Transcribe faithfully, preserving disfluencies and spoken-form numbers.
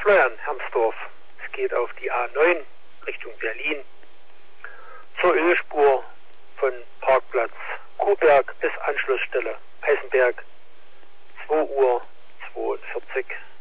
Schleuern-Hermsdorf. Es geht auf die A neun Richtung Berlin zur Ölspur von Parkplatz Kuhberg bis Anschlussstelle Eisenberg zwei Uhr zweiundvierzig.